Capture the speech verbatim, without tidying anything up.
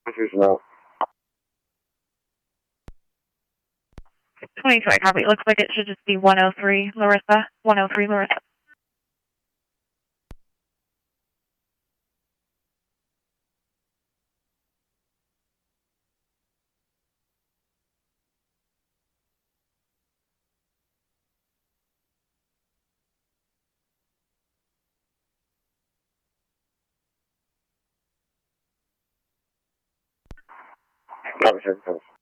Constitutional. twenty-two, copy. It looks like it should just be one oh three, Larissa. one oh three, Larissa. Constitutional.